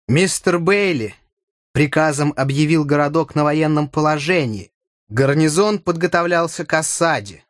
Мистер Бейли приказом объявил городок на военном положении. Гарнизон подготовлялся к осаде.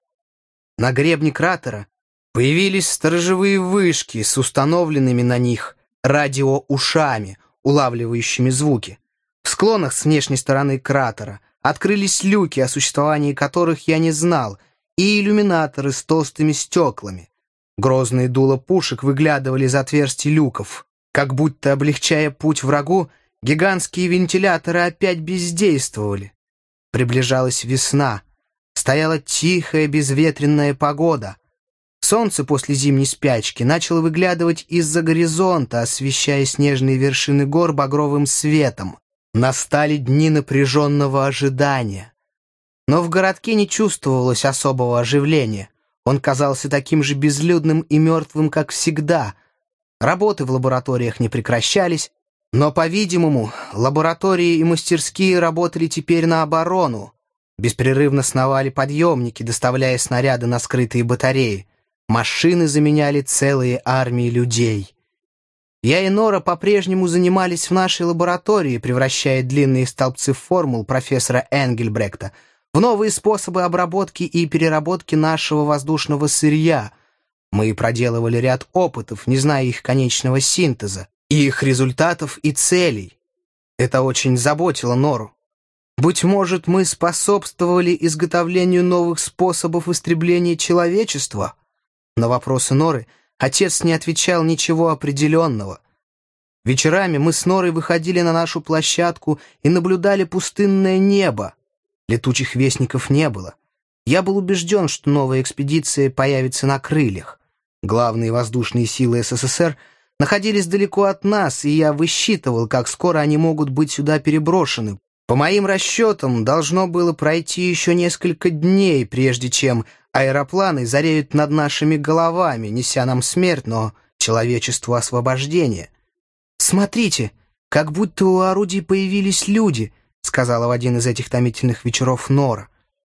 На гребне кратера появились сторожевые вышки с установленными на них радиоушами, улавливающими звуки. В склонах с внешней стороны кратера открылись люки, о существовании которых я не знал, и иллюминаторы с толстыми стеклами. Грозные дула пушек выглядывали из отверстий люков. Как будто облегчая путь врагу, гигантские вентиляторы опять бездействовали. Приближалась весна. Стояла тихая безветренная погода. Солнце после зимней спячки начало выглядывать из-за горизонта, освещая снежные вершины гор багровым светом. Настали дни напряженного ожидания. Но в городке не чувствовалось особого оживления. Он казался таким же безлюдным и мертвым, как всегда. Работы в лабораториях не прекращались, но, по-видимому, лаборатории и мастерские работали теперь на оборону. Беспрерывно сновали подъемники, доставляя снаряды на скрытые батареи. Машины заменяли целые армии людей. Я и Нора по-прежнему занимались в нашей лаборатории, превращая длинные столбцы формул профессора Энгельбрехта в новые способы обработки и переработки нашего воздушного сырья. Мы проделывали ряд опытов, не зная их конечного синтеза, их результатов и целей. Это очень заботило Нору. Быть может, мы способствовали изготовлению новых способов истребления человечества? На вопросы Норы отец не отвечал ничего определенного. Вечерами мы с Норой выходили на нашу площадку и наблюдали пустынное небо. Летучих вестников не было. Я был убежден, что новая экспедиция появится на крыльях. Главные воздушные силы СССР находились далеко от нас, и я высчитывал, как скоро они могут быть сюда переброшены. По моим расчетам, должно было пройти еще несколько дней, прежде чем аэропланы зареют над нашими головами, неся нам смерть, но человечеству освобождение. «Смотрите, как будто у орудий появились люди», — сказала в один из этих томительных вечеров Нора.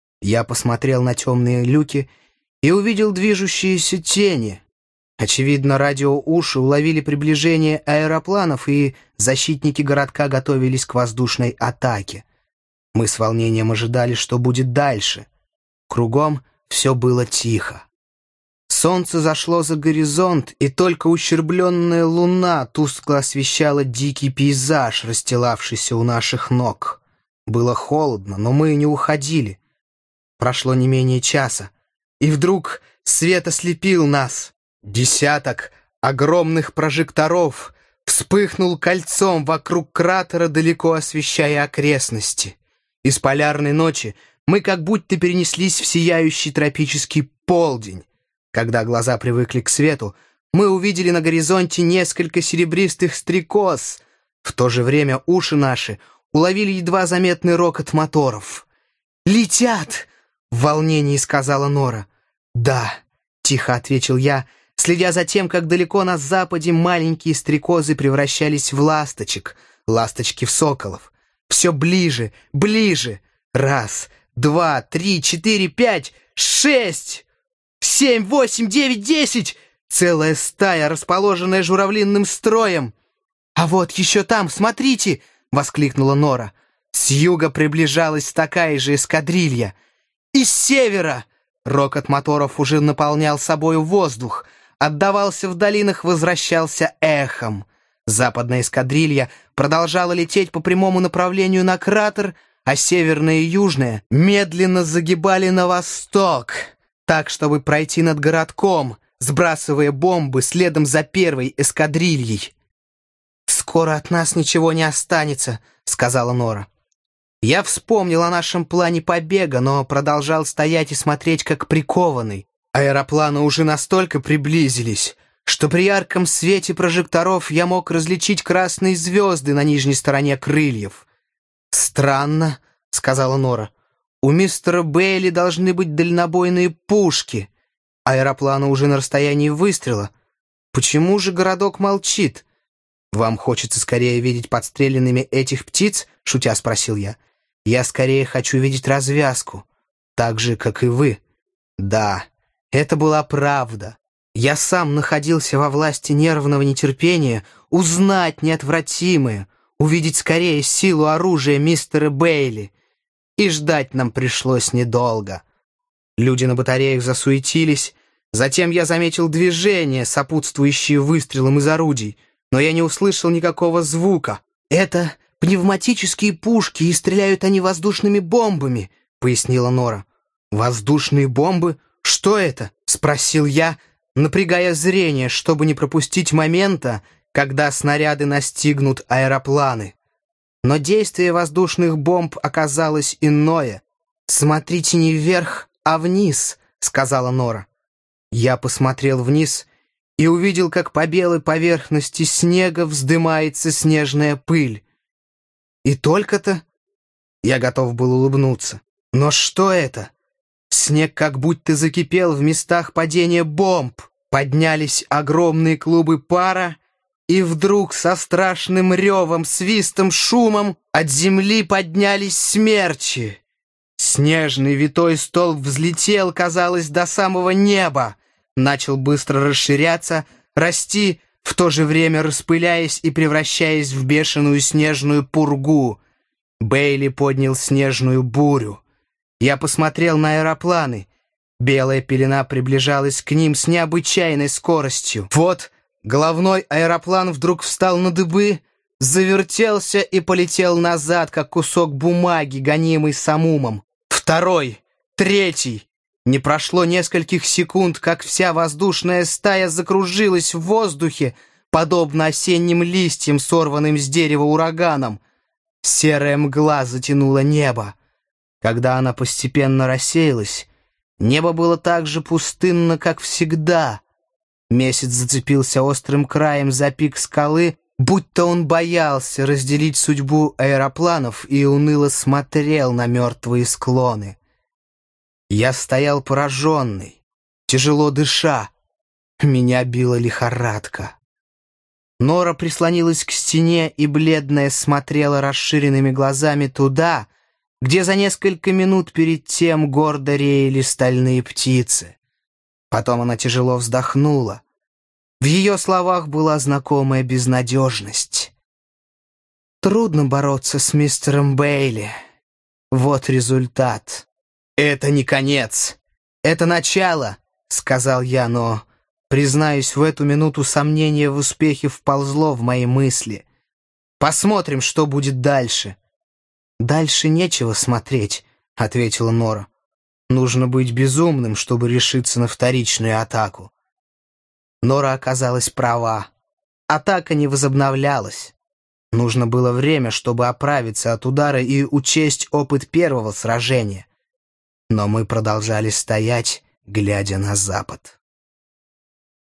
Я посмотрел на темные люки и увидел движущиеся тени. Очевидно, радиоуши уловили приближение аэропланов, и защитники городка готовились к воздушной атаке. Мы с волнением ожидали, что будет дальше. Кругом все было тихо. Солнце зашло за горизонт, и только ущербленная луна тускло освещала дикий пейзаж, расстилавшийся у наших ног. Было холодно, но мы не уходили. Прошло не менее часа, и вдруг свет ослепил нас. Десяток огромных прожекторов вспыхнул кольцом вокруг кратера, далеко освещая окрестности. Из полярной ночи мы как будто перенеслись в сияющий тропический полдень. Когда глаза привыкли к свету, мы увидели на горизонте несколько серебристых стрекоз. В то же время уши наши уловили едва заметный рокот моторов. «Летят!» — в волнении сказала Нора. «Да», — тихо ответил я, следя за тем, как далеко на западе маленькие стрекозы превращались в ласточек, ласточки в соколов. Все ближе, ближе. 1, 2, 3, 4, 5, 6, 7, 8, 9, 10. Целая стая, расположенная журавлиным строем. «А вот еще там, смотрите!» — воскликнула Нора. С юга приближалась такая же эскадрилья. «И с севера!» Рокот моторов уже наполнял собою воздух. Отдавался в долинах, возвращался эхом. Западная эскадрилья продолжала лететь по прямому направлению на кратер, а северная и южная медленно загибали на восток, так, чтобы пройти над городком, сбрасывая бомбы следом за первой эскадрильей. «Скоро от нас ничего не останется», — сказала Нора. Я вспомнил о нашем плане побега, но продолжал стоять и смотреть, как прикованный. Аэропланы уже настолько приблизились, что при ярком свете прожекторов я мог различить красные звезды на нижней стороне крыльев. «Странно», — сказала Нора. «У мистера Бейли должны быть дальнобойные пушки. Аэропланы уже на расстоянии выстрела. Почему же городок молчит?» «Вам хочется скорее видеть подстреленными этих птиц?» — шутя спросил я. «Я скорее хочу видеть развязку, так же, как и вы». Да, это была правда. Я сам находился во власти нервного нетерпения, узнать неотвратимое, увидеть скорее силу оружия мистера Бейли. И ждать нам пришлось недолго. Люди на батареях засуетились. Затем я заметил движение, сопутствующее выстрелам из орудий, но я не услышал никакого звука. «Это пневматические пушки, и стреляют они воздушными бомбами», — пояснила Нора. «Воздушные бомбы? Что это?» — спросил я, напрягая зрение, чтобы не пропустить момента, когда снаряды настигнут аэропланы. Но действие воздушных бомб оказалось иное. «Смотрите не вверх, а вниз», — сказала Нора. Я посмотрел вниз и увидел, как по белой поверхности снега вздымается снежная пыль. И только-то я готов был улыбнуться. Но что это? Снег как будто закипел в местах падения бомб. Поднялись огромные клубы пара, и вдруг со страшным ревом, свистом, шумом от земли поднялись смерчи. Снежный витой столб взлетел, казалось, до самого неба. Начал быстро расширяться, расти, в то же время распыляясь и превращаясь в бешеную снежную пургу. Бейли поднял снежную бурю. Я посмотрел на аэропланы. Белая пелена приближалась к ним с необычайной скоростью. Вот головной аэроплан вдруг встал на дыбы, завертелся и полетел назад, как кусок бумаги, гонимый самумом. Второй, третий. Не прошло нескольких секунд, как вся воздушная стая закружилась в воздухе, подобно осенним листьям, сорванным с дерева ураганом. Серая мгла затянула небо. Когда она постепенно рассеялась, небо было так же пустынно, как всегда. Месяц зацепился острым краем за пик скалы, будто он боялся разделить судьбу аэропланов, и уныло смотрел на мертвые склоны. Я стоял пораженный, тяжело дыша. Меня била лихорадка. Нора прислонилась к стене и, бледная, смотрела расширенными глазами туда, где за несколько минут перед тем гордо реяли стальные птицы. Потом она тяжело вздохнула. В ее словах была знакомая безнадежность. «Трудно бороться с мистером Бейли. Вот результат». «Это не конец. Это начало», — сказал я, но, признаюсь, в эту минуту сомнение в успехе вползло в мои мысли. «Посмотрим, что будет дальше». «Дальше нечего смотреть», — ответила Нора. «Нужно быть безумным, чтобы решиться на вторичную атаку». Нора оказалась права. Атака не возобновлялась. Нужно было время, чтобы оправиться от удара и учесть опыт первого сражения. Но мы продолжали стоять, глядя на запад.